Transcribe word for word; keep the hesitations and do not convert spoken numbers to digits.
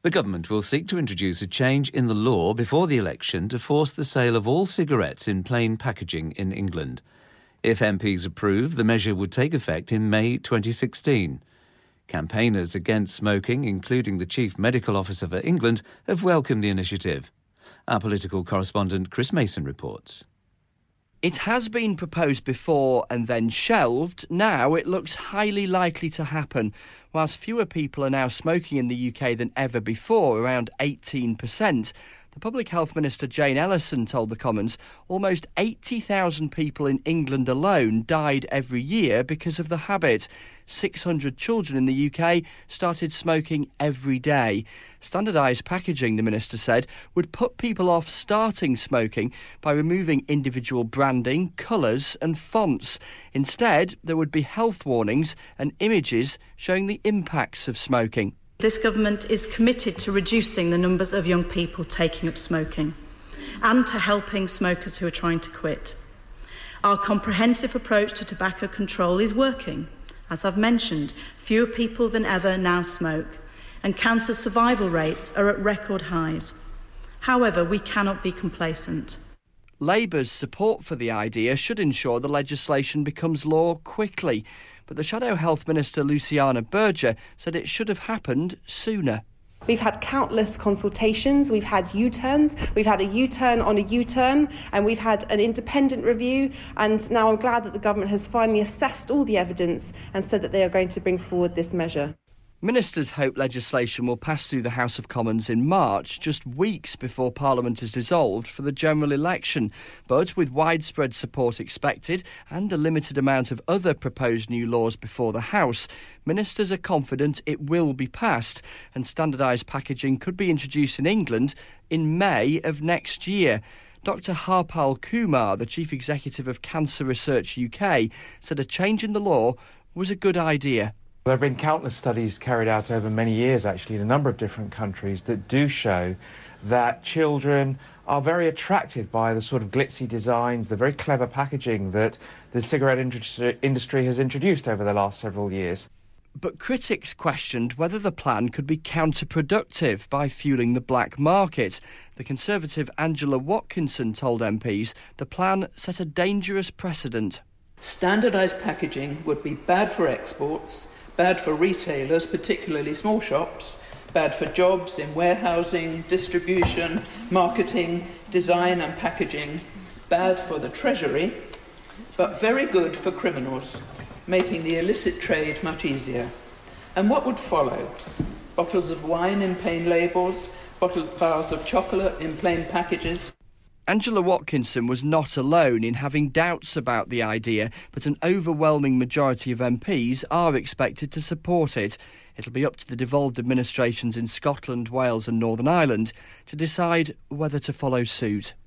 The government will seek to introduce a change in the law before the election to force the sale of all cigarettes in plain packaging in England. If M Ps approve, the measure would take effect in May twenty sixteen. Campaigners against smoking, including the Chief Medical Officer for England, have welcomed the initiative. Our political correspondent Chris Mason reports. It has been proposed before and then shelved. Now it looks highly likely to happen. Whilst fewer people are now smoking in the U K than ever before, around eighteen percent, the Public Health Minister Jane Ellison told the Commons almost eighty thousand people in England alone died every year because of the habit. six hundred children in the U K started smoking every day. Standardised packaging, the minister said, would put people off starting smoking by removing individual branding, colours and fonts. Instead, there would be health warnings and images showing the impacts of smoking. This government is committed to reducing the numbers of young people taking up smoking and to helping smokers who are trying to quit. Our comprehensive approach to tobacco control is working. As I've mentioned, fewer people than ever now smoke, and cancer survival rates are at record highs. However, we cannot be complacent. Labour's support for the idea should ensure the legislation becomes law quickly. But the Shadow Health Minister Luciana Berger said it should have happened sooner. We've had countless consultations, we've had U-turns, we've had a U-turn on a U-turn, and we've had an independent review, and now I'm glad that the government has finally assessed all the evidence and said that they are going to bring forward this measure. Ministers hope legislation will pass through the House of Commons in March, just weeks before Parliament is dissolved for the general election. But with widespread support expected and a limited amount of other proposed new laws before the House, ministers are confident it will be passed and standardised packaging could be introduced in England in May of next year. Doctor Harpal Kumar, the Chief Executive of Cancer Research U K, said a change in the law was a good idea. There have been countless studies carried out over many years, actually, in a number of different countries that do show that children are very attracted by the sort of glitzy designs, the very clever packaging that the cigarette industry has introduced over the last several years. But critics questioned whether the plan could be counterproductive by fuelling the black market. The Conservative Angela Watkinson told M Ps the plan set a dangerous precedent. Standardised packaging would be bad for exports, bad for retailers, particularly small shops, bad for jobs in warehousing, distribution, marketing, design and packaging, bad for the Treasury, but very good for criminals, making the illicit trade much easier. And what would follow? Bottles of wine in plain labels, bottles, bars of chocolate in plain packages. Angela Watkinson was not alone in having doubts about the idea, but an overwhelming majority of M Ps are expected to support it. It'll be up to the devolved administrations in Scotland, Wales and Northern Ireland to decide whether to follow suit.